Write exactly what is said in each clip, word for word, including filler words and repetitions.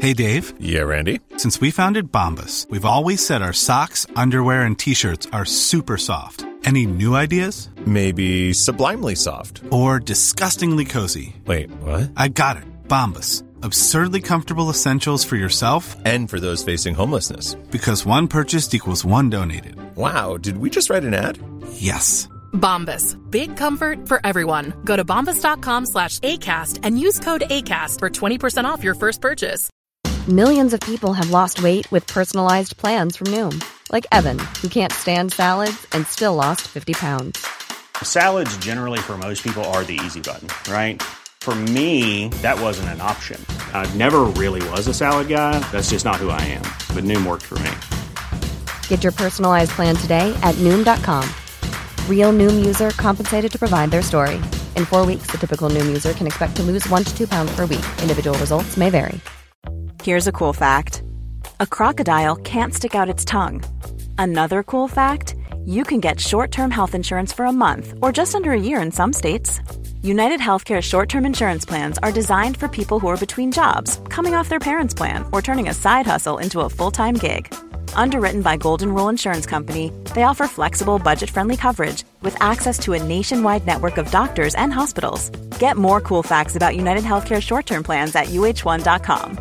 Hey, Dave. Yeah, Randy? Since we founded Bombas, we've always said our socks, underwear, and T-shirts are super soft. Any new ideas? Maybe sublimely soft. Or disgustingly cozy. Wait, what? I got it. Bombas. Absurdly comfortable essentials for yourself and for those facing homelessness. Because one purchased equals one donated. Wow, did we just write an ad? Yes. Bombas. Big comfort for everyone. Go to bombas.com slash ACAST and use code ACAST for twenty percent off your first purchase. Millions of people have lost weight with personalized plans from Noom. Like Evan, who can't stand salads and still lost fifty pounds. Salads generally for most people are the easy button, right? For me, that wasn't an option. I never really was a salad guy. That's just not who I am. But Noom worked for me. Get your personalized plan today at Noom dot com. Real Noom user compensated to provide their story. In four weeks, the typical Noom user can expect to lose one to two pounds per week. Individual results may vary. Here's a cool fact. A crocodile can't stick out its tongue. Another cool fact, you can get short-term health insurance for a month or just under a year in some states. United Healthcare short-term insurance plans are designed for people who are between jobs, coming off their parents' plan, or turning a side hustle into a full-time gig. Underwritten by Golden Rule Insurance Company, they offer flexible, budget-friendly coverage with access to a nationwide network of doctors and hospitals. Get more cool facts about United Healthcare short-term plans at U H one dot com.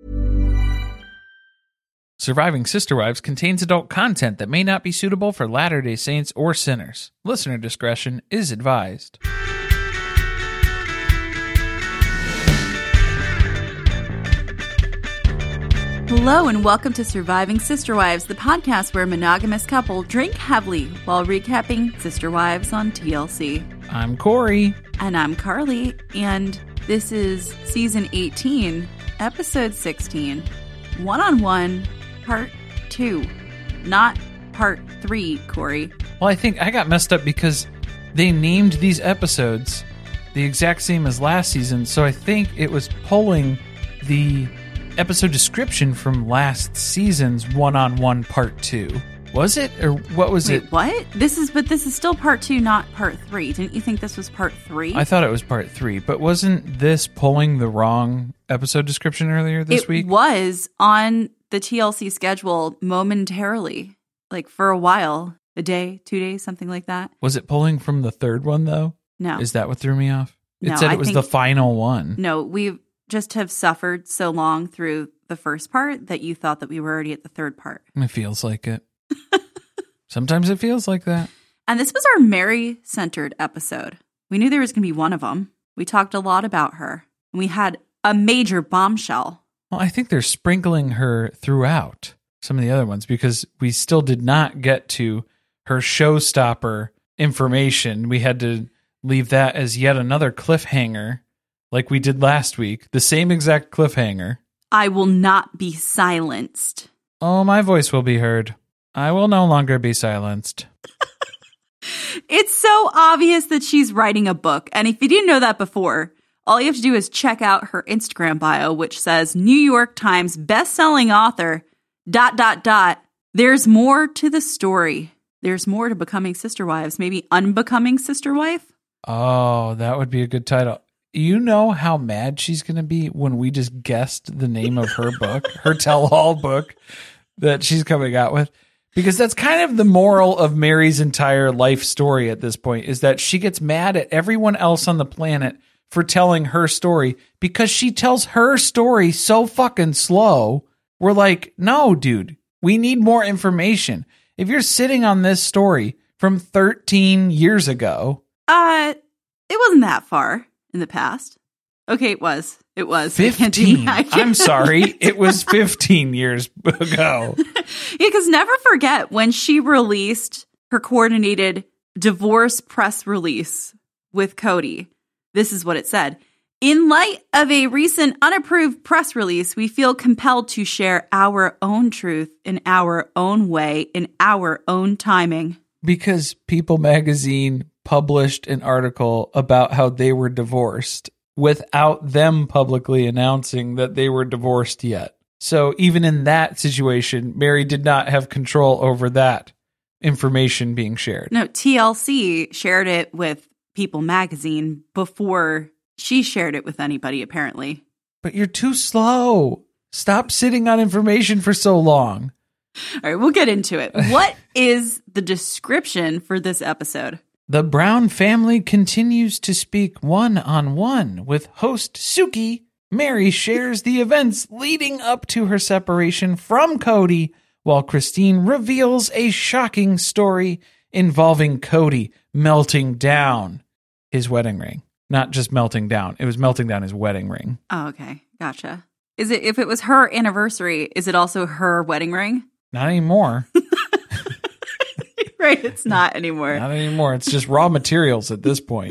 Surviving Sister Wives contains adult content that may not be suitable for Latter-day Saints or sinners. Listener discretion is advised. Hello and welcome to Surviving Sister Wives, the podcast where a monogamous couple drink heavily while recapping Sister Wives on T L C. I'm Corey. And I'm Carly, and this is season eighteen, episode sixteen, One-on-One, part two, not part three, Corey. Well, I think I got messed up because they named these episodes the exact same as last season, so I think it was pulling the episode description from last season's One-on-One Part two. Was it? Or what was Wait, it? what? This is, but this is still part two, not part three. Didn't you think this was part three? I thought it was part three, but wasn't this pulling the wrong episode description earlier this it week? It was on the T L C schedule momentarily, like for a while, a day, two days, something like that. Was it pulling from the third one, though? No. Is that what threw me off? It no, said it I was think, the final one. No, we just have suffered so long through the first part that you thought that we were already at the third part. It feels like it. Sometimes it feels like that. And this was our Mary-centered episode. We knew there was going to be one of them. We talked a lot about her. And we had a major bombshell. Well, I think they're sprinkling her throughout some of the other ones because we still did not get to her showstopper information. We had to leave that as yet another cliffhanger like we did last week. The same exact cliffhanger. I will not be silenced. Oh, my voice will be heard. I will no longer be silenced. It's so obvious that she's writing a book. And if you didn't know that before, all you have to do is check out her Instagram bio, which says New York Times bestselling author, dot, dot, dot. There's more to the story. There's more to becoming sister wives. Maybe unbecoming sister wife? Oh, that would be a good title. You know how mad she's going to be when we just guessed the name of her book, her tell-all book that she's coming out with? Because that's kind of the moral of Mary's entire life story at this point, is that she gets mad at everyone else on the planet for telling her story because she tells her story so fucking slow. We're like, no, dude, we need more information. If you're sitting on this story from thirteen years ago. Uh, it wasn't that far in the past. Okay, it was. It was. fifteen. I'm sorry. It was fifteen years ago. Yeah, because never forget when she released her coordinated divorce press release with Cody. This is what it said. In light of a recent unapproved press release, we feel compelled to share our own truth in our own way, in our own timing. Because People magazine published an article about how they were divorced without them publicly announcing that they were divorced yet. So even in that situation, Mary did not have control over that information being shared. No, T L C shared it with People magazine before she shared it with anybody, apparently. But you're too slow. Stop sitting on information for so long. All right, we'll get into it. What is the description for this episode? The Brown family continues to speak one-on-one with host Suki. Mary shares the events leading up to her separation from Cody, while Christine reveals a shocking story involving Cody melting down his wedding ring. Not just melting down. It was melting down his wedding ring. Oh, okay. Gotcha. Is it, if it was her anniversary, is it also her wedding ring? Not anymore. Right, it's not anymore. Not anymore. It's just raw materials at this point.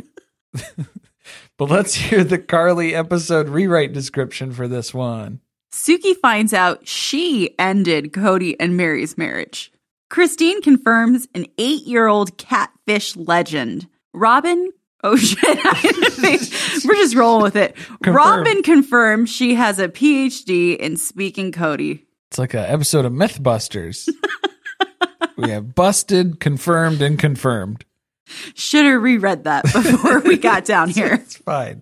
But let's hear the Carly episode rewrite description for this one. Suki finds out she ended Cody and Mary's marriage. Christine confirms an eight-year-old catfish legend. Robin, oh shit, we're just rolling with it. Confirmed. Robin confirms she has a P H D in speaking Cody. It's like an episode of Mythbusters. We have busted, confirmed, and confirmed. Should have reread that before we got down here. It's fine.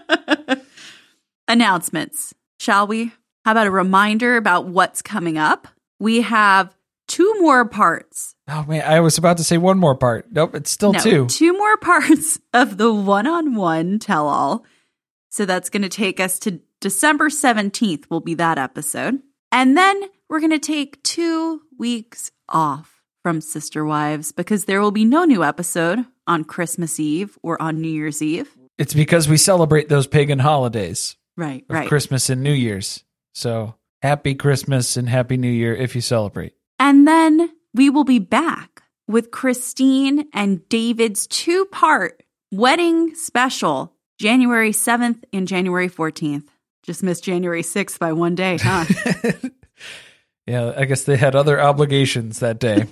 Announcements, shall we? How about a reminder about what's coming up? We have two more parts. Oh, man, I was about to say one more part. Nope, it's still no, two. Two more parts of the one-on-one tell-all. So that's going to take us to December seventeenth will be that episode. And then we're going to take two weeks off from Sister Wives because there will be no new episode on Christmas Eve or on New Year's Eve. It's because we celebrate those pagan holidays. Right, of right. Christmas and New Year's. So happy Christmas and happy New Year if you celebrate. And then we will be back with Christine and David's two-part wedding special, January seventh and January fourteenth. Just missed January sixth by one day, huh? Yeah, I guess they had other obligations that day.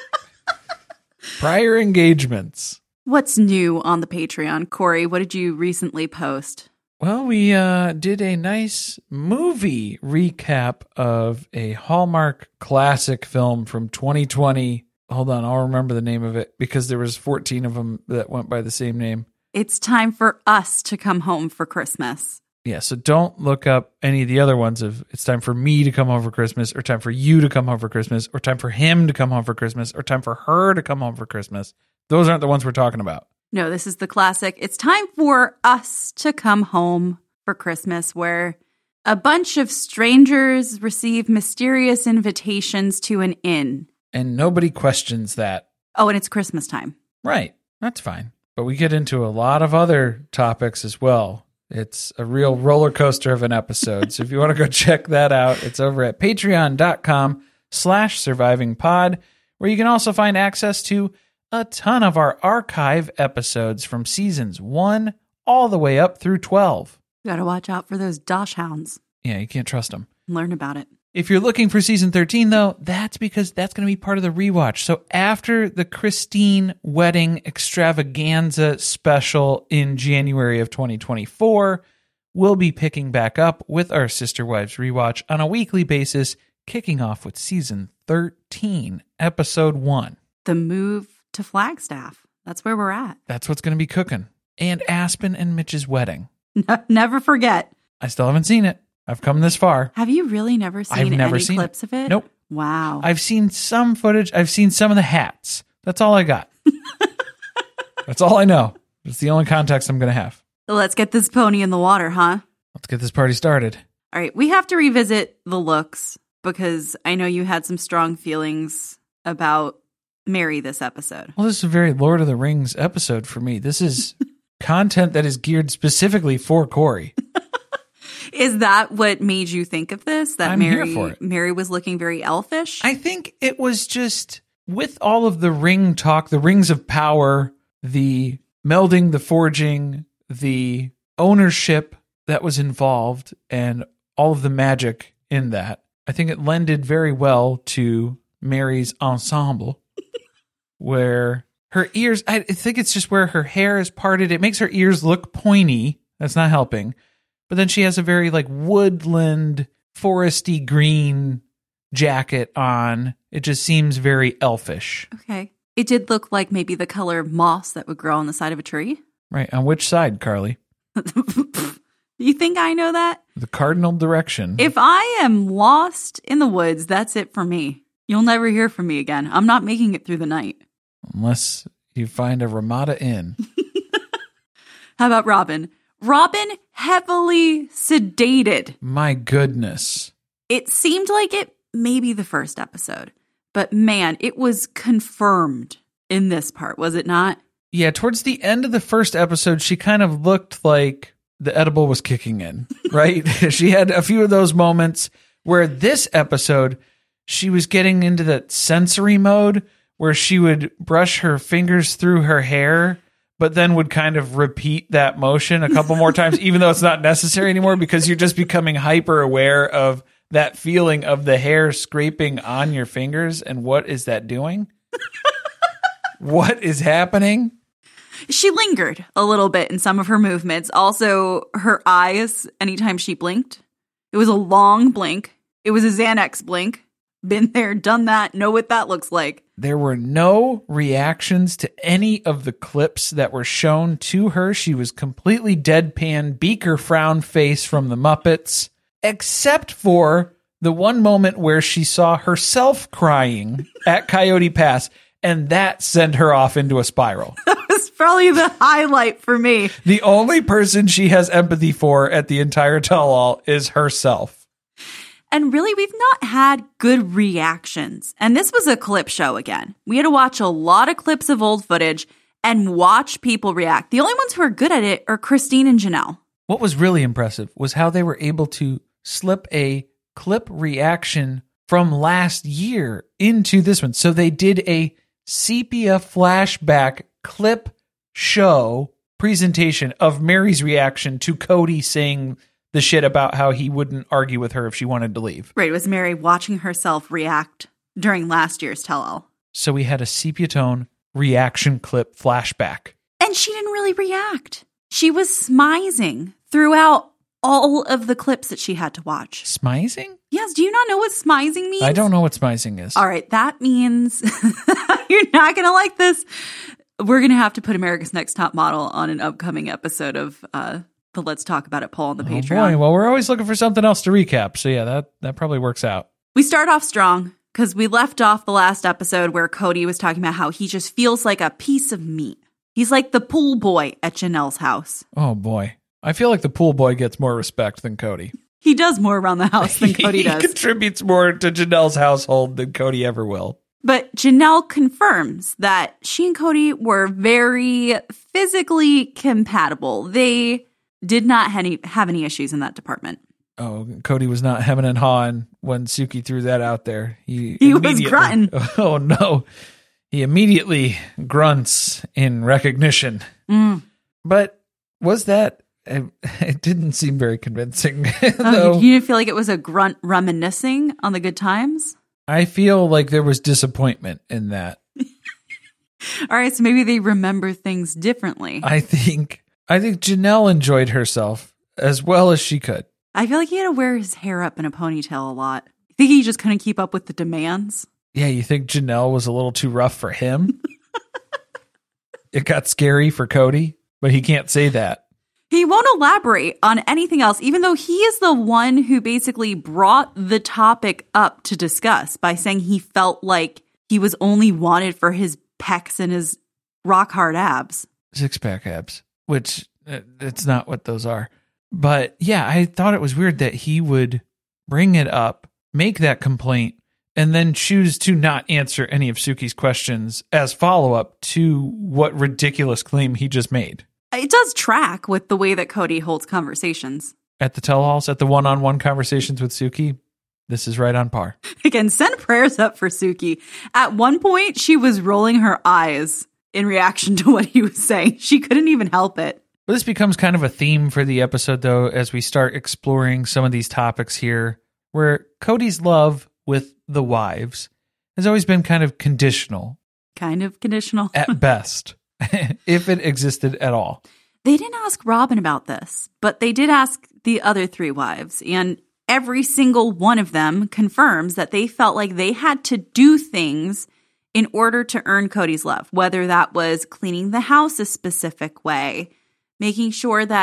Prior engagements. What's new on the Patreon? Corey, what did you recently post? Well, we uh, did a nice movie recap of a Hallmark classic film from twenty twenty. Hold on, I'll remember the name of it because there was fourteen of them that went by the same name. It's time for us to come home for Christmas. Yeah, so don't look up any of the other ones of it's time for me to come home for Christmas, or time for you to come home for Christmas, or time for him to come home for Christmas, or time for her to come home for Christmas. Those aren't the ones we're talking about. No, this is the classic. It's time for us to come home for Christmas, where a bunch of strangers receive mysterious invitations to an inn. And nobody questions that. Oh, and it's Christmas time. Right. That's fine. But we get into a lot of other topics as well. It's a real roller coaster of an episode. So if you want to go check that out, it's over at patreon.com slash surviving pod, where you can also find access to a ton of our archive episodes from seasons one all the way up through twelve. You got to watch out for those Dosh hounds. Yeah, you can't trust them. Learn about it. If you're looking for season thirteen, though, that's because that's going to be part of the rewatch. So after the Christine wedding extravaganza special in January of twenty twenty-four, we'll be picking back up with our Sister Wives rewatch on a weekly basis, kicking off with season thirteen, episode one. The move to Flagstaff. That's where we're at. That's what's going to be cooking. And Aspen and Mitch's wedding. No, never forget. I still haven't seen it. I've come this far. Have you really never seen I've never any seen clips it. of it? Nope. Wow. I've seen some footage. I've seen some of the hats. That's all I got. That's all I know. It's the only context I'm going to have. Let's get this pony in the water, huh? Let's get this party started. All right. We have to revisit the looks because I know you had some strong feelings about Mary this episode. Well, this is a very Lord of the Rings episode for me. This is content that is geared specifically for Corey. Is that what made you think of this? That I'm Mary, here for it. Mary was looking very elfish? I think it was just with all of the ring talk, the rings of power, the melding, the forging, the ownership that was involved, and all of the magic in that. I think it lended very well to Mary's ensemble, where her ears, I think it's just where her hair is parted. It makes her ears look pointy. That's not helping. But then she has a very like woodland, foresty green jacket on. It just seems very elfish. Okay. It did look like maybe the color of moss that would grow on the side of a tree. Right. On which side, Carly? You think I know that? The cardinal direction. If I am lost in the woods, that's it for me. You'll never hear from me again. I'm not making it through the night. Unless you find a Ramada Inn. How about Robin? Robin heavily sedated. My goodness. It seemed like it may be the first episode, but man, it was confirmed in this part, was it not? Yeah, towards the end of the first episode, she kind of looked like the edible was kicking in, right? She had a few of those moments where this episode, she was getting into that sensory mode where she would brush her fingers through her hair, but then would kind of repeat that motion a couple more times, even though it's not necessary anymore because you're just becoming hyper aware of that feeling of the hair scraping on your fingers. And what is that doing? What is happening? She lingered a little bit in some of her movements. Also, her eyes, anytime she blinked, it was a long blink. It was a Xanax blink. Been there, done that, know what that looks like. There were no reactions to any of the clips that were shown to her. She was completely deadpan, beaker frown face from the Muppets, except for the one moment where she saw herself crying at Coyote Pass, and that sent her off into a spiral. That was probably the highlight for me. The only person she has empathy for at the entire tell-all is herself. And really, we've not had good reactions. And this was a clip show again. We had to watch a lot of clips of old footage and watch people react. The only ones who are good at it are Christine and Janelle. What was really impressive was how they were able to slip a clip reaction from last year into this one. So they did a sepia flashback clip show presentation of Mary's reaction to Cody saying the shit about how he wouldn't argue with her if she wanted to leave. Right, it was Mary watching herself react during last year's tell-all. So we had a sepia tone reaction clip flashback. And she didn't really react. She was smizing throughout all of the clips that she had to watch. Smizing? Yes, do you not know what smizing means? I don't know what smizing is. All right, that means you're not going to like this. We're going to have to put America's Next Top Model on an upcoming episode of uh, the Let's Talk About It poll on the oh Patreon. Boy. Well, we're always looking for something else to recap. So yeah, that, that probably works out. We start off strong because we left off the last episode where Cody was talking about how he just feels like a piece of meat. He's like the pool boy at Janelle's house. Oh boy. I feel like the pool boy gets more respect than Cody. He does more around the house than Cody does. He contributes more to Janelle's household than Cody ever will. But Janelle confirms that she and Cody were very physically compatible. They did not have any, have any issues in that department. Oh, Cody was not hemming and hawing when Suki threw that out there. He, he was grunting. Oh, no. He immediately grunts in recognition. Mm. But was that... It didn't seem very convincing. Oh, you didn't feel like it was a grunt reminiscing on the good times? I feel like there was disappointment in that. All right, so maybe they remember things differently. I think I think Janelle enjoyed herself as well as she could. I feel like he had to wear his hair up in a ponytail a lot. I think he just couldn't keep up with the demands. Yeah, you think Janelle was a little too rough for him? It got scary for Cody, but he can't say that. He won't elaborate on anything else, even though he is the one who basically brought the topic up to discuss by saying he felt like he was only wanted for his pecs and his rock hard abs. Six-pack abs, which uh, it's not what those are. But yeah, I thought it was weird that he would bring it up, make that complaint, and then choose to not answer any of Suki's questions as follow-up to what ridiculous claim he just made. It does track with the way that Cody holds conversations. At the tell-alls, at the one-on-one conversations with Suki, this is right on par. Again, send prayers up for Suki. At one point, she was rolling her eyes in reaction to what he was saying. She couldn't even help it. But this becomes kind of a theme for the episode, though, as we start exploring some of these topics here, where Cody's love with the wives has always been kind of conditional. Kind of conditional. At best. If it existed at all. They didn't ask Robin about this, but they did ask the other three wives, and every single one of them confirms that they felt like they had to do things in order to earn Cody's love, whether that was cleaning the house a specific way, making sure that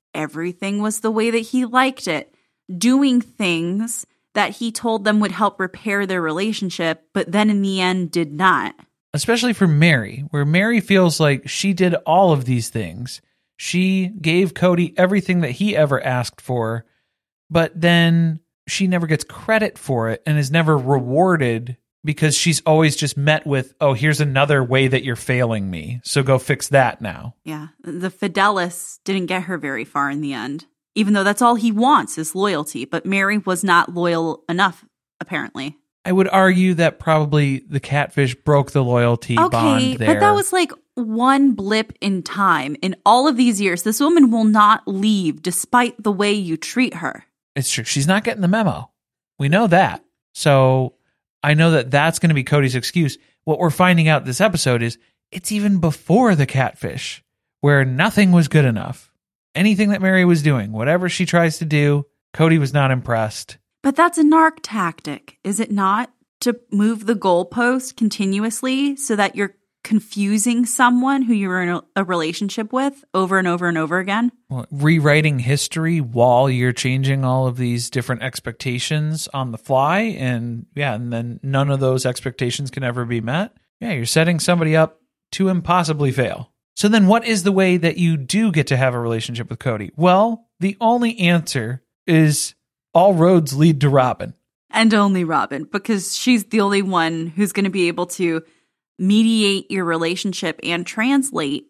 everything was the way that he liked it, doing things that he told them would help repair their relationship, but then in the end did not. Especially for Mary, where Mary feels like she did all of these things. She gave Cody everything that he ever asked for, but then she never gets credit for it and is never rewarded because she's always just met with, oh, here's another way that you're failing me, so go fix that now. Yeah, the Fidelis didn't get her very far in the end, even though that's all he wants is loyalty, but Mary was not loyal enough, apparently. I would argue that probably the catfish broke the loyalty okay, bond there. But that was like one blip in time. In all of these years, this woman will not leave despite the way you treat her. It's true. She's not getting the memo. We know that. So I know that that's going to be Cody's excuse. What we're finding out this episode is it's even before the catfish, where nothing was good enough. Anything that Mary was doing, whatever she tries to do, Cody was not impressed. But that's a narc tactic, is it not? To move the goalpost continuously so that you're confusing someone who you're in a, a relationship with over and over and over again? Well, rewriting history while you're changing all of these different expectations on the fly. And yeah, and then none of those expectations can ever be met. Yeah, you're setting somebody up to impossibly fail. So then what is the way that you do get to have a relationship with Cody? Well, the only answer is all roads lead to Robin. And only Robin, because she's the only one who's going to be able to mediate your relationship and translate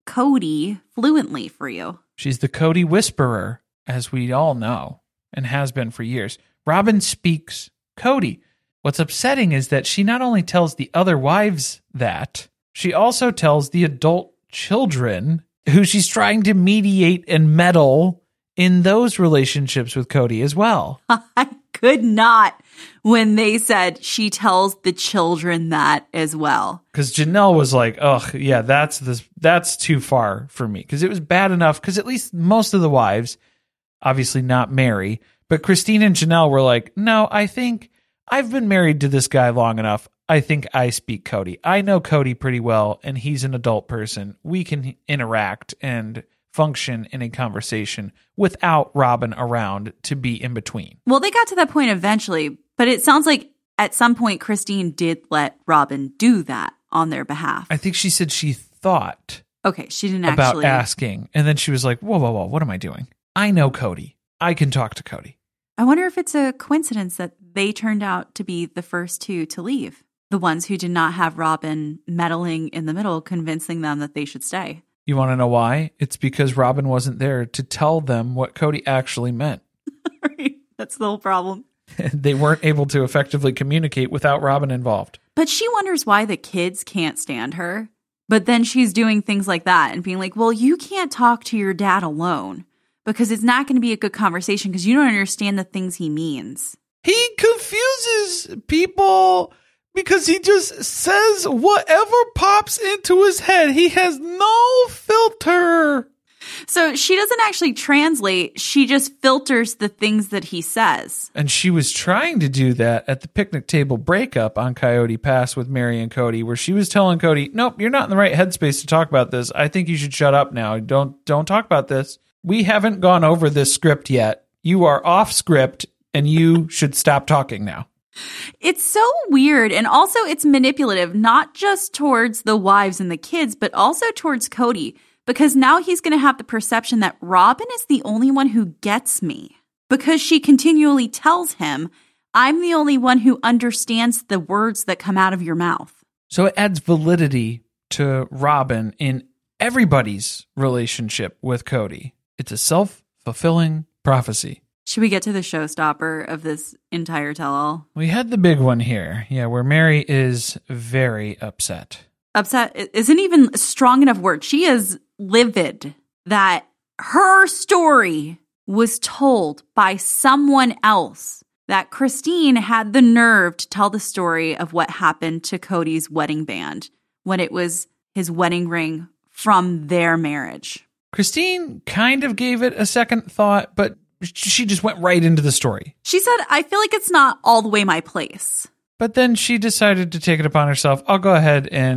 Cody fluently for you. She's the Cody whisperer, as we all know, and has been for years. Robin speaks Cody. What's upsetting is that she not only tells the other wives that, she also tells the adult children who she's trying to mediate and meddle in those relationships with Cody as well. I could not when they said she tells the children that as well. Because Janelle was like, oh, yeah, that's this, that's too far for me. Because it was bad enough, because at least most of the wives, obviously not Mary, but Christine and Janelle were like, no, I think I've been married to this guy long enough. I think I speak Cody. I know Cody pretty well, and he's an adult person. We can interact and function in a conversation without Robin around to be in between. Well, they got to that point eventually, but it sounds like at some point Christine did let Robin do that on their behalf. I think she said she thought okay, she didn't about actually asking, and then she was like, whoa, whoa, whoa, what am I doing? I know Cody. I can talk to Cody. I wonder if it's a coincidence that they turned out to be the first two to leave. The ones who did not have Robin meddling in the middle, convincing them that they should stay. You want to know why? It's because Robin wasn't there to tell them what Cody actually meant. Right. That's the whole problem. They weren't able to effectively communicate without Robin involved. But she wonders why the kids can't stand her. But then she's doing things like that and being like, well, you can't talk to your dad alone because it's not going to be a good conversation because you don't understand the things he means. He confuses people because he just says whatever pops into his head. He has no filter. So she doesn't actually translate. She just filters the things that he says. And she was trying to do that at the picnic table breakup on Coyote Pass with Mary and Cody, where she was telling Cody, nope, you're not in the right headspace to talk about this. I think you should shut up now. Don't, don't talk about this. We haven't gone over this script yet. You are off script and you should stop talking now. It's so weird. And also it's manipulative, not just towards the wives and the kids, but also towards Cody. Because now he's going to have the perception that Robin is the only one who gets me. Because she continually tells him, I'm the only one who understands the words that come out of your mouth. So it adds validity to Robin in everybody's relationship with Cody. It's a self-fulfilling prophecy. Should we get to the showstopper of this entire tell-all? We had the big one here. Yeah, where Mary is very upset. Upset isn't even a strong enough word. She is livid that her story was told by someone else, that Christine had the nerve to tell the story of what happened to Cody's wedding band when it was his wedding ring from their marriage. Christine kind of gave it a second thought, but she just went right into the story. She said, I feel like it's not all the way my place. But then she decided to take it upon herself. I'll go ahead and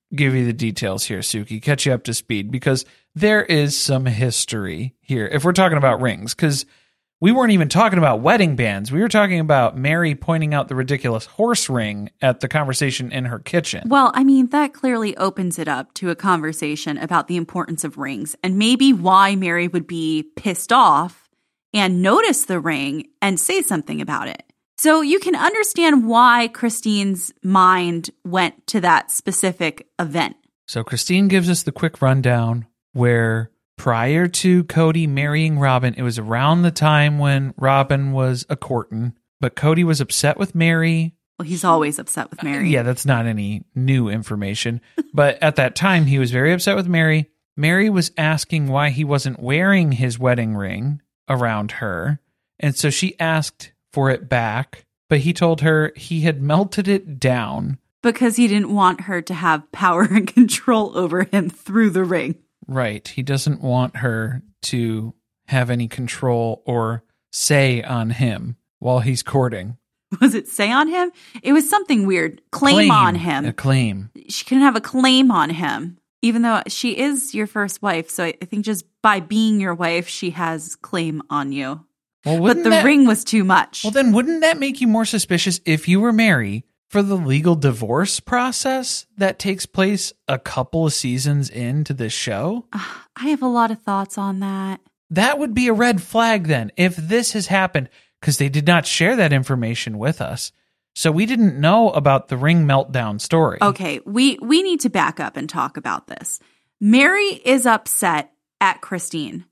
give you the details here, Suki, catch you up to speed, because there is some history here. If we're talking about rings, because we weren't even talking about wedding bands. We were talking about Mary pointing out the ridiculous horse ring at the conversation in her kitchen. Well, I mean, that clearly opens it up to a conversation about the importance of rings and maybe why Mary would be pissed off and notice the ring and say something about it. So you can understand why Christine's mind went to that specific event. So Christine gives us the quick rundown where prior to Cody marrying Robin, it was around the time when Robin was a courtin', but Cody was upset with Mary. Well, he's always upset with Mary. Uh, yeah, that's not any new information. But at that time, he was very upset with Mary. Mary was asking why he wasn't wearing his wedding ring around her. And so she asked for it back, but he told her he had melted it down. Because he didn't want her to have power and control over him through the ring. Right. He doesn't want her to have any control or say on him while he's courting. Was it say on him? It was something weird. Claim, claim on him. A claim. She couldn't have a claim on him, even though she is your first wife. So I think just by being your wife, she has claim on you. Well, but the that, ring was too much. Well, then wouldn't that make you more suspicious if you were Mary for the legal divorce process that takes place a couple of seasons into this show? Uh, I have a lot of thoughts on that. That would be a red flag then if this has happened, because they did not share that information with us. So we didn't know about the ring meltdown story. Okay, we, we need to back up and talk about this. Mary is upset at Christine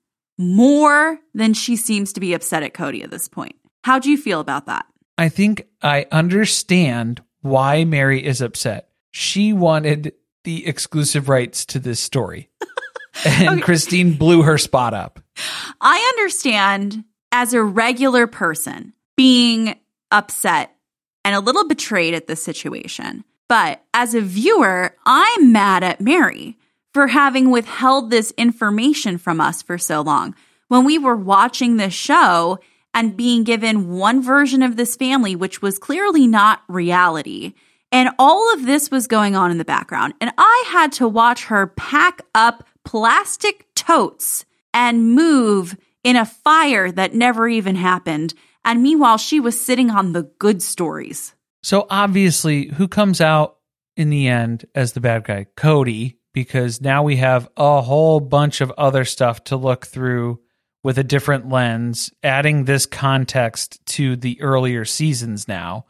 more than she seems to be upset at Cody at this point. How do you feel about that? I think I understand why Mary is upset. She wanted the exclusive rights to this story. And okay. Christine blew her spot up. I understand as a regular person being upset and a little betrayed at this situation. But as a viewer, I'm mad at Mary for having withheld this information from us for so long. When we were watching this show and being given one version of this family, which was clearly not reality. And all of this was going on in the background. And I had to watch her pack up plastic totes and move in a fire that never even happened. And meanwhile, she was sitting on the good stories. So obviously, who comes out in the end as the bad guy? Cody, because now we have a whole bunch of other stuff to look through with a different lens, adding this context to the earlier seasons now.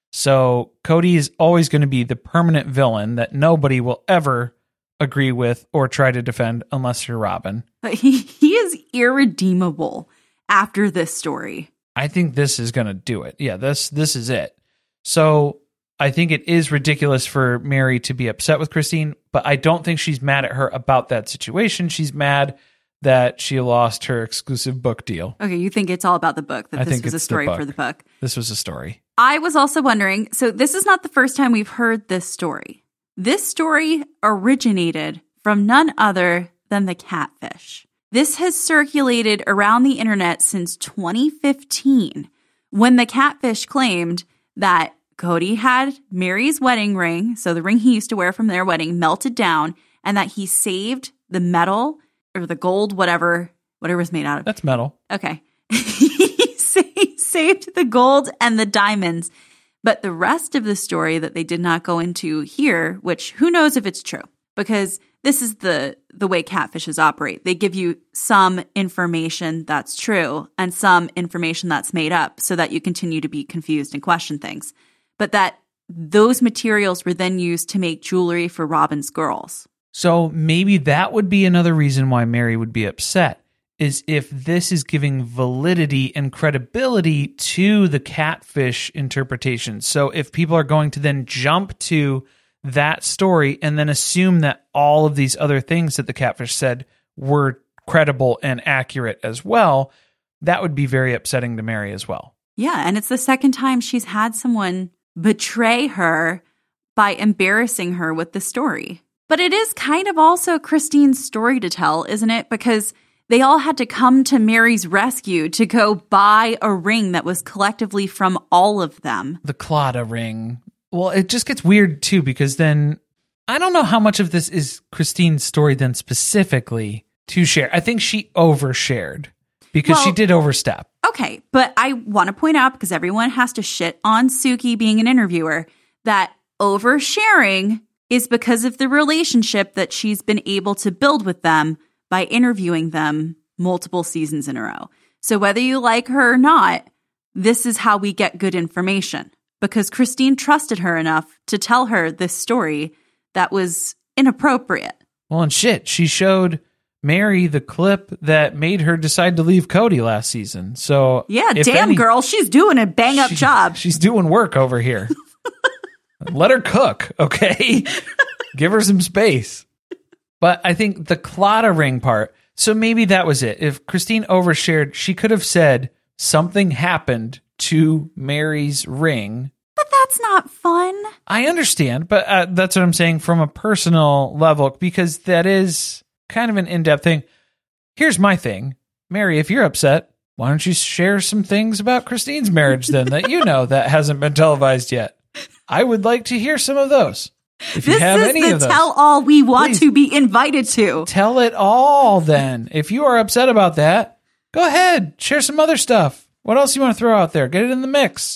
So Cody is always going to be the permanent villain that nobody will ever agree with or try to defend unless you're Robin. But he, he is irredeemable after this story. I think this is going to do it. Yeah, this this is it. So I think it is ridiculous for Mary to be upset with Christine, but I don't think she's mad at her about that situation. She's mad that she lost her exclusive book deal. Okay, you think it's all about the book, that I this think was a it's story the book. for the book. This was a story. I was also wondering, so this is not the first time we've heard this story. This story originated from none other than the catfish. This has circulated around the internet since twenty fifteen, when the catfish claimed that Cody had Mary's wedding ring, so the ring he used to wear from their wedding, melted down, and that he saved the metal or the gold, whatever, whatever was made out of. That's metal. Okay. He saved the gold and the diamonds. But the rest of the story that they did not go into here, which who knows if it's true, because this is the, the way catfishes operate. They give you some information that's true and some information that's made up so that you continue to be confused and question things. But that those materials were then used to make jewelry for Robin's girls. So maybe that would be another reason why Mary would be upset, is if this is giving validity and credibility to the catfish interpretation. So if people are going to then jump to that story and then assume that all of these other things that the catfish said were credible and accurate as well, that would be very upsetting to Mary as well. Yeah, and it's the second time she's had someone betray her by embarrassing her with the story. But it is kind of also Christine's story to tell, isn't it? Because they all had to come to Mary's rescue to go buy a ring that was collectively from all of them. The Claddagh ring. Well, it just gets weird too, because then I don't know how much of this is Christine's story then specifically to share. I think she overshared because Well, she did overstep. Okay, but I want to point out, because everyone has to shit on Suki being an interviewer, that oversharing is because of the relationship that she's been able to build with them by interviewing them multiple seasons in a row. So whether you like her or not, this is how we get good information, because Christine trusted her enough to tell her this story that was inappropriate. Well, and shit, she showed Mary the clip that made her decide to leave Cody last season. So Yeah, if damn any- girl, she's doing a bang up she- job. She's doing work over here. Let her cook, okay? Give her some space. But I think the Claddagh ring part, so maybe that was it. If Christine overshared, she could have said something happened to Mary's ring. But that's not fun. I understand, but uh, that's what I'm saying from a personal level, because that is kind of an in-depth thing. Here's my thing. Mary, if you're upset, why don't you share some things about Christine's marriage then that you know that hasn't been televised yet? I would like to hear some of those. If you This have is any the of those, tell-all we want please. to be invited to. tell it all then. If you are upset about that, go ahead. Share some other stuff. What else you want to throw out there? Get it in the mix.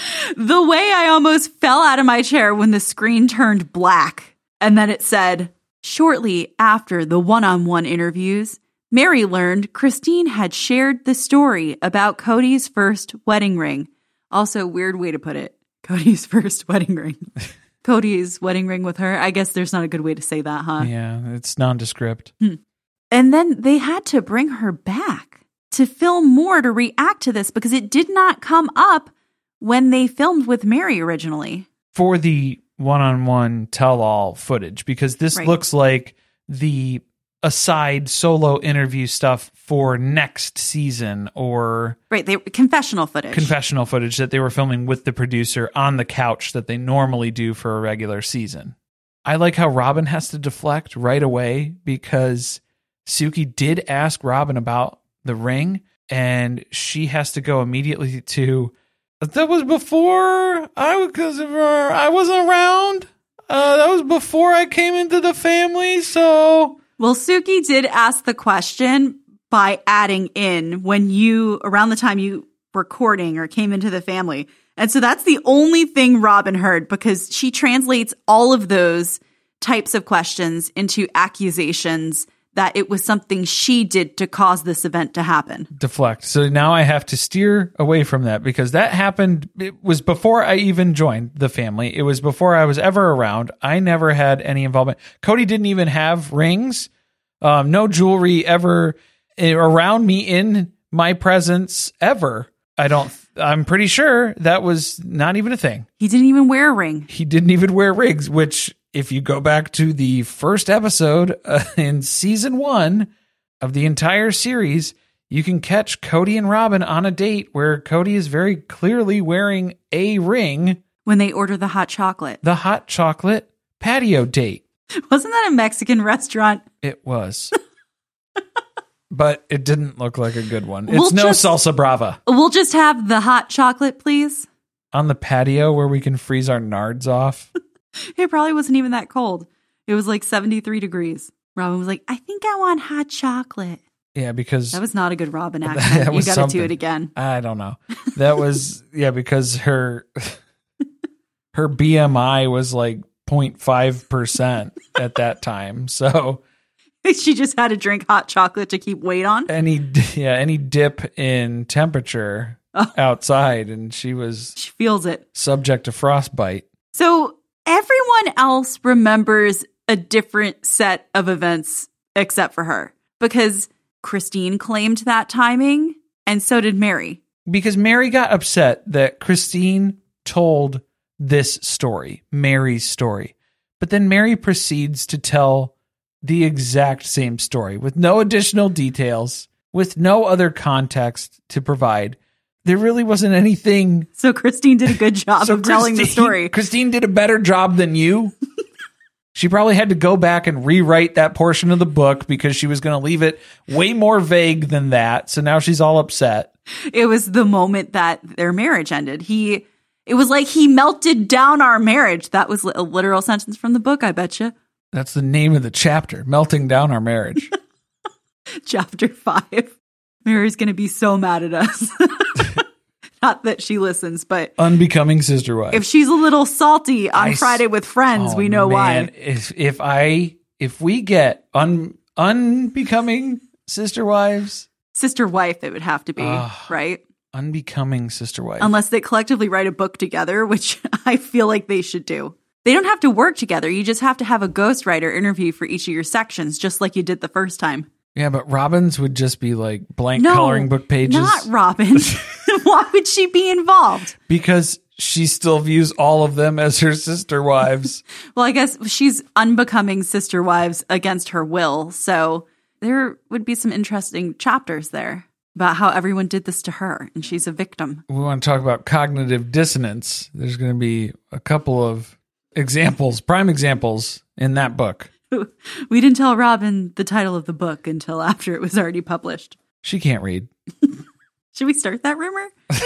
The way I almost fell out of my chair when the screen turned black and then it said, shortly after the one-on-one interviews, Mary learned Christine had shared the story about Cody's first wedding ring. Also, weird way to put it. Cody's first wedding ring. Cody's wedding ring with her. I guess there's not a good way to say that, huh? Yeah, it's nondescript. And then they had to bring her back to film more to react to this because it did not come up when they filmed with Mary originally. For the one-on-one tell-all footage, because this Right. looks like the aside solo interview stuff for next season, or Right, they confessional footage. confessional footage that they were filming with the producer on the couch that they normally do for a regular season. I like how Robin has to deflect right away because Suki did ask Robin about the ring, and she has to go immediately to, that was before I, because of her, I wasn't around. Uh, that was before I came into the family, so... Well, Suki did ask the question by adding in when you, around the time you were courting or came into the family. And so that's the only thing Robin heard, because she translates all of those types of questions into accusations that it was something she did to cause this event to happen. Deflect. So now I have to steer away from that because that happened. It was before I even joined the family. It was before I was ever around. I never had any involvement. Cody didn't even have rings. Um, no jewelry ever around me in my presence ever. I don't, I'm pretty sure that was not even a thing. He didn't even wear a ring. He didn't even wear rings, which if you go back to the first episode uh, in season one of the entire series, you can catch Cody and Robin on a date where Cody is very clearly wearing a ring. When they order the hot chocolate. The hot chocolate patio date. Wasn't that a Mexican restaurant? It was. But it didn't look like a good one. It's We'll no just- salsa brava. We'll just have the hot chocolate, please. On the patio where we can freeze our nards off. It probably wasn't even that cold. It was like seventy-three degrees. Robin was like, I think I want hot chocolate. Yeah, because That was not a good Robin That accent. You was got to do something. it again. I don't know. That was, yeah, because her her B M I was like zero point five percent at that time. So She just had to drink hot chocolate to keep weight on. any yeah, any dip in temperature Oh. outside and she was She feels it. subject to frostbite. So everyone else remembers a different set of events except for her, because Christine claimed that timing and so did Mary. Because Mary got upset that Christine told this story, Mary's story. But then Mary proceeds to tell the exact same story with no additional details, with no other context to provide. There really wasn't anything. So Christine did a good job So of telling the Christine- story. Christine did a better job than you. She probably had to go back and rewrite that portion of the book because she was going to leave it way more vague than that. So now she's all upset. It was the moment that their marriage ended. He It was like he melted down our marriage. That was a literal sentence from the book, I betcha. That's the name of the chapter, Melting Down Our Marriage. Chapter five. Mary's going to be so mad at us. Not that she listens, but Unbecoming sister wife. if she's a little salty on I Friday with Friends, oh, we know man. why. If if I if we get un unbecoming sister wives, Sister wife, it would have to be, Ugh. right? unbecoming sister wife. Unless they collectively write a book together, which I feel like they should do. They don't have to work together. You just have to have a ghostwriter interview for each of your sections, just like you did the first time. Yeah, but Robin's would just be like blank No, coloring book pages. Not Robin. Why would she be involved? Because she still views all of them as her sister wives. Well, I guess she's unbecoming sister wives against her will. So there would be some interesting chapters there about how everyone did this to her and she's a victim. We want to talk about cognitive dissonance. There's going to be a couple of examples, prime examples in that book. We didn't tell Robin the title of the book until after it was already published. She can't read. Should we start that rumor?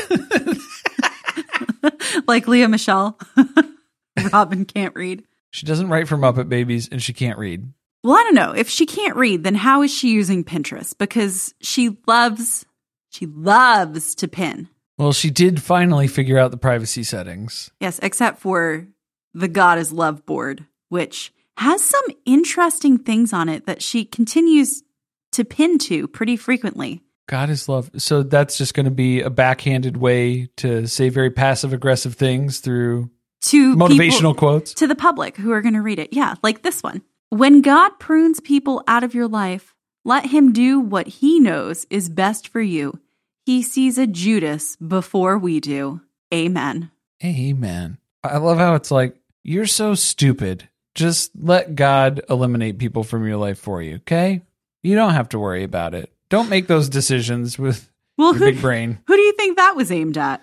Like Leah Michelle. Robin can't read. She doesn't write for Muppet Babies and she can't read. Well, I don't know. If she can't read, then how is she using Pinterest? Because she loves, she loves to pin. Well, she did finally figure out the privacy settings. Yes, except for the God is Love board, which has some interesting things on it that she continues to pin to pretty frequently. God is love. So that's just going to be a backhanded way to say very passive aggressive things through To motivational people, quotes. To the public who are going to read it. Yeah, like this one. When God prunes people out of your life, let him do what he knows is best for you. He sees a Judas before we do. Amen. Amen. I love how it's like, you're so stupid. Just let God eliminate people from your life for you, okay? You don't have to worry about it. Don't make those decisions with Well, your who, big brain. Who do you think that was aimed at?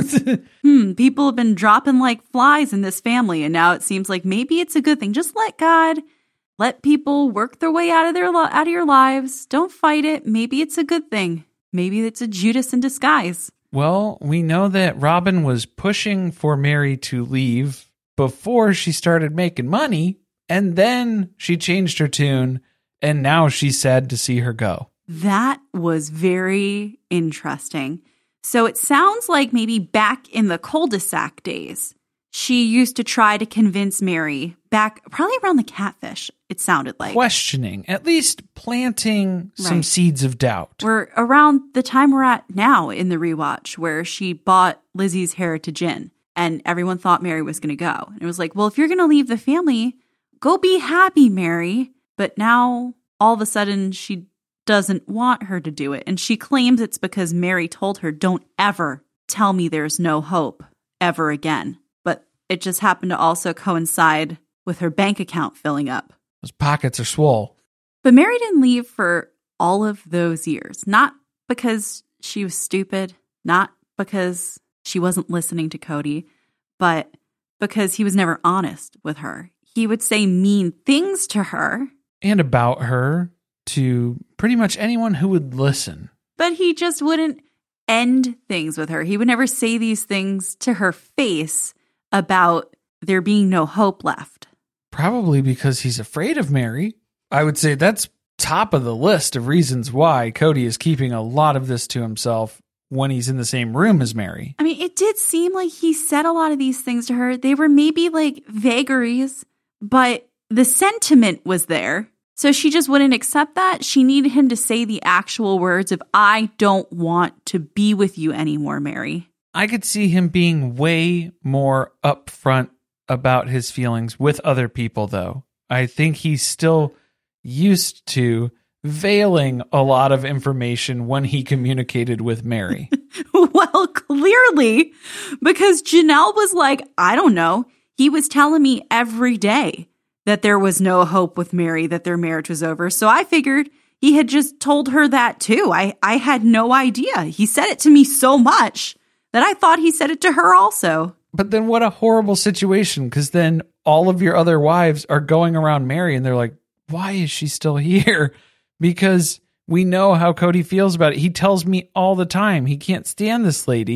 hmm, people have been dropping like flies in this family, and now it seems like maybe it's a good thing. Just let God, let people work their way out of their out of your lives. Don't fight it. Maybe it's a good thing. Maybe it's a Judas in disguise. Well, we know that Robin was pushing for Mary to leave before she started making money, and then she changed her tune, and now she's sad to see her go. That was very interesting. So it sounds like maybe back in the cul-de-sac days, she used to try to convince Mary, back probably around the catfish, it sounded like. Questioning, at least planting some Right. seeds of doubt. We're around the time we're at now in the rewatch, where she bought Lizzie's heritage inn and everyone thought Mary was going to go. And it was like, well, if you're going to leave the family, go be happy, Mary. But now all of a sudden she doesn't want her to do it. And she claims it's because Mary told her, don't ever tell me there's no hope ever again. But it just happened to also coincide with her bank account filling up. Those pockets are swole. But Mary didn't leave for all of those years. Not because she was stupid, not because she wasn't listening to Cody, but because he was never honest with her. He would say mean things to her. And about her to pretty much anyone who would listen. But he just wouldn't end things with her. He would never say these things to her face about there being no hope left. Probably because he's afraid of Mary. I would say that's top of the list of reasons why Cody is keeping a lot of this to himself when he's in the same room as Mary. I mean, it did seem like he said a lot of these things to her. They were maybe like vagaries, but the sentiment was there. So she just wouldn't accept that. She needed him to say the actual words of, I don't want to be with you anymore, Mary. I could see him being way more upfront about his feelings with other people, though. I think he's still used to veiling a lot of information when he communicated with Mary. Well, clearly, because Janelle was like, I don't know. He was telling me every day that there was no hope with Mary, that their marriage was over. So I figured he had just told her that too. I, I had no idea. He said it to me so much that I thought he said it to her also. But then what a horrible situation, because then all of your other wives are going around Mary and they're like, why is she still here? Because we know how Cody feels about it. He tells me all the time he can't stand this lady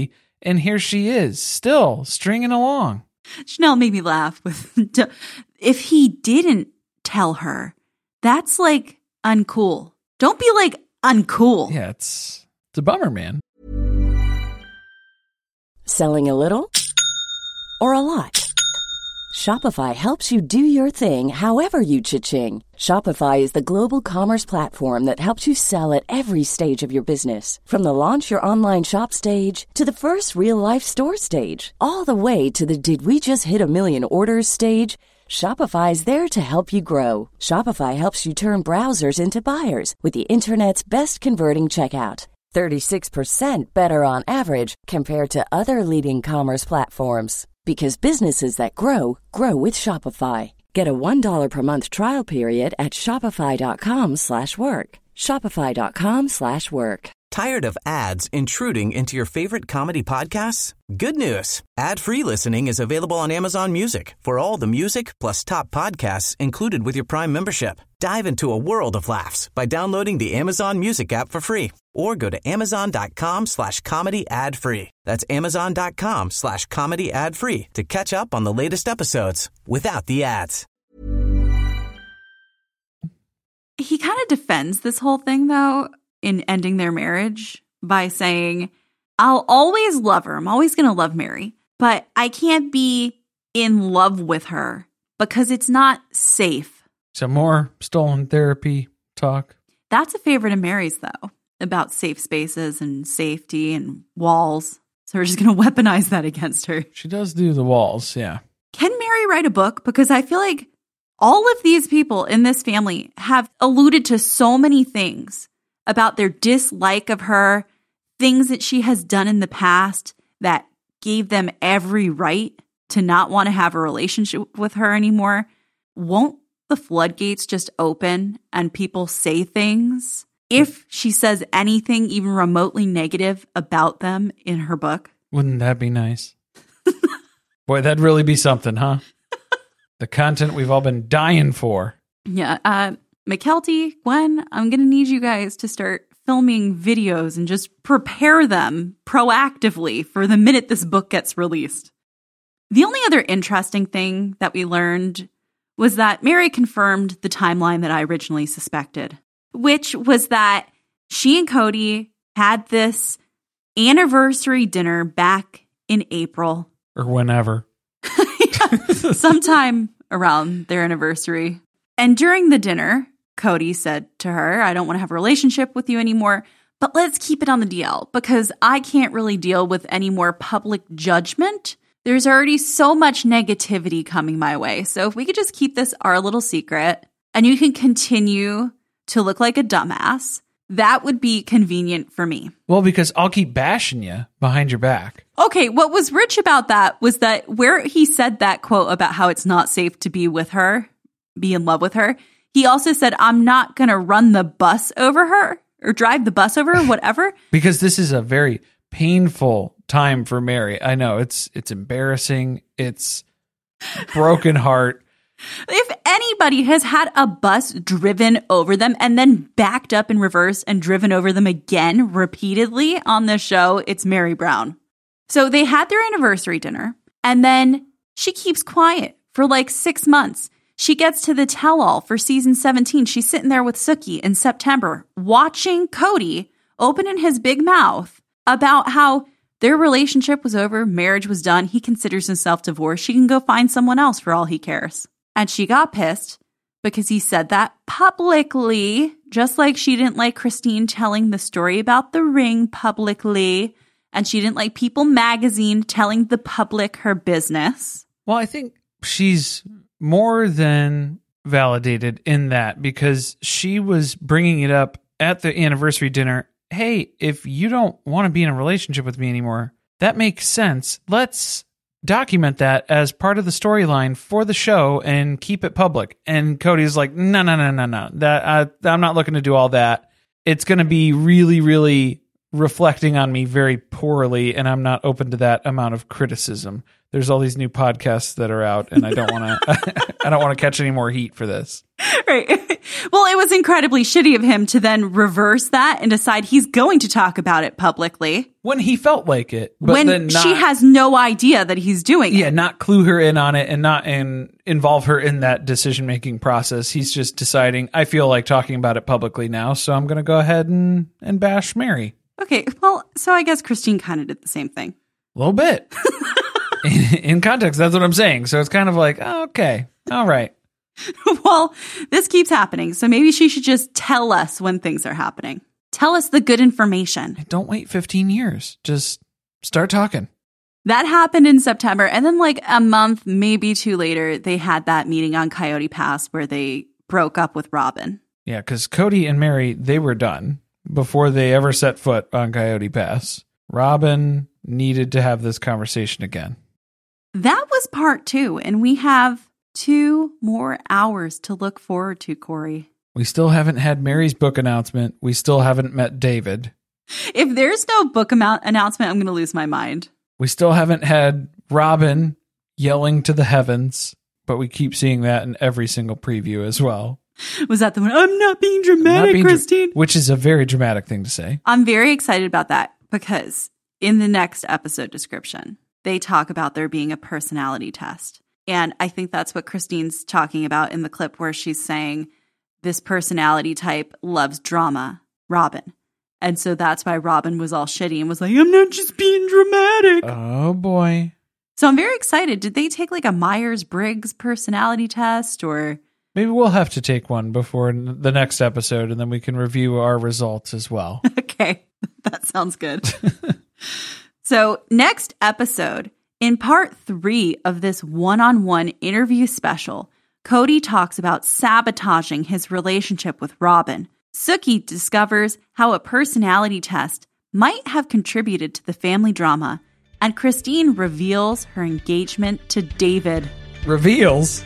And here she is, still stringing along. Chanel made me laugh with, if he didn't tell her, that's like uncool. Don't be like uncool. Yeah, it's, it's a bummer, man. Selling a little or a lot? Shopify helps you do your thing however you cha-ching. Shopify is the global commerce platform that helps you sell at every stage of your business. From the launch your online shop stage to the first real-life store stage, all the way to the did we just hit a million orders stage. Shopify is there to help you grow. Shopify helps you turn browsers into buyers with the internet's best converting checkout. thirty-six percent better on average compared to other leading commerce platforms. Because businesses that grow, grow with Shopify. Get a one dollar per month trial period at shopify.com slash work. Shopify.com slash work. Tired of ads intruding into your favorite comedy podcasts? Good news. Ad-free listening is available on Amazon Music for all the music plus top podcasts included with your Prime membership. Dive into a world of laughs by downloading the Amazon Music app for free or go to amazon.com slash comedy ad free. That's amazon.com slash comedy ad free to catch up on the latest episodes without the ads. He kind of defends this whole thing, though, in ending their marriage by saying, I'll always love her. I'm always going to love Mary, but I can't be in love with her because it's not safe. Some more stolen therapy talk. That's a favorite of Mary's, though, about safe spaces and safety and walls. So we're just going to weaponize that against her. She does do the walls, yeah. Can Mary write a book? Because I feel like all of these people in this family have alluded to so many things about their dislike of her, things that she has done in the past that gave them every right to not want to have a relationship with her anymore. Won't the floodgates just open and people say things if she says anything even remotely negative about them in her book? Wouldn't that be nice? Boy, that'd really be something, huh? The content we've all been dying for. Yeah. Uh, McKelty, Gwen, I'm going to need you guys to start filming videos and just prepare them proactively for the minute this book gets released. The only other interesting thing that we learned was that Mary confirmed the timeline that I originally suspected, which was that she and Cody had this anniversary dinner back in April. Or whenever. Sometime around their anniversary. And during the dinner, Cody said to her, I don't want to have a relationship with you anymore, but let's keep it on the D L because I can't really deal with any more public judgment. There's already so much negativity coming my way. So if we could just keep this our little secret and you can continue to look like a dumbass, that would be convenient for me. Well, because I'll keep bashing you behind your back. Okay, what was rich about that was that where he said that quote about how it's not safe to be with her, be in love with her, he also said, I'm not going to run the bus over her or drive the bus over her, whatever. Because this is a very painful time for Mary. I know, it's it's embarrassing. It's broken heart. If anybody has had a bus driven over them and then backed up in reverse and driven over them again repeatedly on the show, it's Mary Brown. So they had their anniversary dinner, and then she keeps quiet for like six months. She gets to the tell-all for season seventeen. She's sitting there with Sookie in September, watching Cody opening his big mouth about how their relationship was over, marriage was done, he considers himself divorced, she can go find someone else for all he cares. And she got pissed because he said that publicly, just like she didn't like Christine telling the story about the ring publicly, and she didn't like People magazine telling the public her business. Well, I think she's more than validated in that because she was bringing it up at the anniversary dinner. Hey, if you don't want to be in a relationship with me anymore, that makes sense. Let's document that as part of the storyline for the show and keep it public. And Cody's like, no, no, no, no, no. That I, I'm not looking to do all that. It's going to be really, really reflecting on me very poorly, and I'm not open to that amount of criticism. There's all these new podcasts that are out, and I don't want to. I don't want to catch any more heat for this. Right. Well, it was incredibly shitty of him to then reverse that and decide he's going to talk about it publicly. When he felt like it. But when then not, she has no idea that he's doing yeah, it. not clue her in on it and not in, involve her in that decision-making process. He's just deciding, I feel like talking about it publicly now, so I'm going to go ahead and, and bash Mary. Okay, well, so I guess Christine kind of did the same thing. A little bit. in, in context, that's what I'm saying. So it's kind of like, oh, okay, all right. Well, this keeps happening, so maybe she should just tell us when things are happening. Tell us the good information. Don't wait fifteen years. Just start talking. That happened in September, and then like a month, maybe two later, they had that meeting on Coyote Pass where they broke up with Robin. Yeah, because Cody and Mary, they were done before they ever set foot on Coyote Pass. Robin needed to have this conversation again. That was part two, and we have two more hours to look forward to, Corey. We still haven't had Mary's book announcement. We still haven't met David. If there's no book amount announcement, I'm going to lose my mind. We still haven't had Robin yelling to the heavens, but we keep seeing that in every single preview as well. Was that the one? I'm not being dramatic, not being Christine. Dr- which is a very dramatic thing to say. I'm very excited about that because in the next episode description, they talk about there being a personality test. And I think that's what Christine's talking about in the clip where she's saying this personality type loves drama, Robin. And so that's why Robin was all shitty and was like, I'm not just being dramatic. Oh, boy. So I'm very excited. Did they take like a Myers-Briggs personality test or... Maybe we'll have to take one before the next episode and then we can review our results as well. Okay, that sounds good. So next episode, in part three of this one-on-one interview special, Cody talks about sabotaging his relationship with Robin. Sookie discovers how a personality test might have contributed to the family drama, and Christine reveals her engagement to David. Reveals?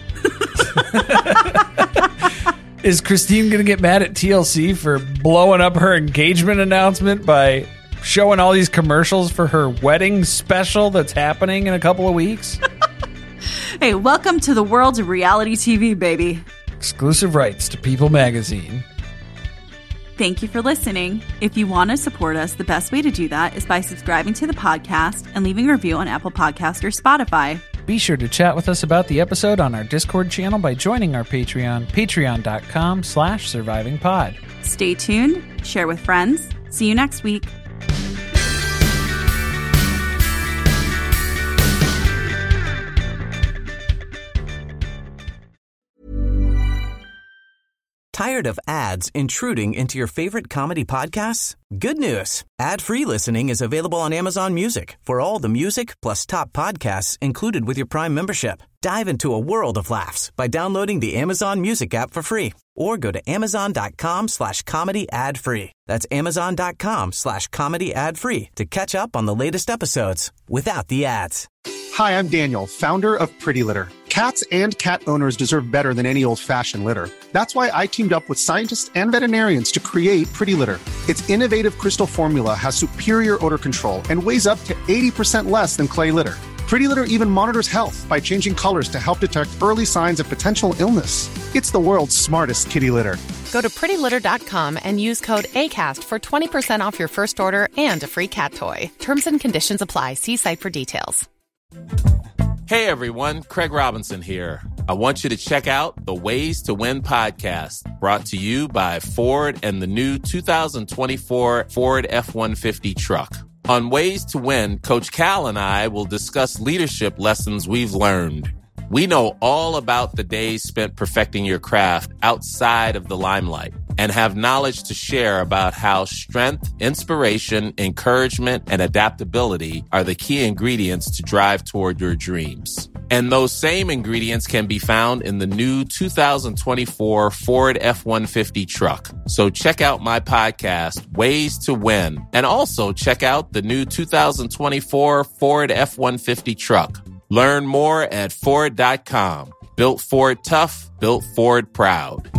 Is Christine going to get mad at T L C for blowing up her engagement announcement by showing all these commercials for her wedding special that's happening in a couple of weeks? Hey, welcome to the world of reality T V, baby. Exclusive rights to People Magazine. Thank you for listening. If you want to support us, the best way to do that is by subscribing to the podcast and leaving a review on Apple Podcasts or Spotify. Be sure to chat with us about the episode on our Discord channel by joining our Patreon, patreon.com slash survivingpod. Stay tuned, share with friends. See you next week. Tired of ads intruding into your favorite comedy podcasts? Good news. Ad-free listening is available on Amazon Music for all the music plus top podcasts included with your Prime membership. Dive into a world of laughs by downloading the Amazon Music app for free or go to amazon.com slash comedy ad free. That's amazon.com slash comedy ad free to catch up on the latest episodes without the ads. Hi, I'm Daniel, founder of Pretty Litter. Cats and cat owners deserve better than any old-fashioned litter. That's why I teamed up with scientists and veterinarians to create Pretty Litter. Its innovative crystal formula has superior odor control and weighs up to eighty percent less than clay litter. Pretty Litter even monitors health by changing colors to help detect early signs of potential illness. It's the world's smartest kitty litter. Go to pretty litter dot com and use code ACAST for twenty percent off your first order and a free cat toy. Terms and conditions apply. See site for details. Hey everyone, Craig Robinson here. I want you to check out the Ways to Win podcast, brought to you by Ford and the new two thousand twenty-four Ford F one fifty truck. On Ways to Win, Coach Cal and I will discuss leadership lessons we've learned. We know all about the days spent perfecting your craft outside of the limelight and have knowledge to share about how strength, inspiration, encouragement, and adaptability are the key ingredients to drive toward your dreams. And those same ingredients can be found in the new two thousand twenty-four Ford F one fifty truck. So check out my podcast, Ways to Win, and also check out the new two thousand twenty-four Ford F one fifty truck. Learn more at Ford dot com. Built Ford tough, built Ford proud.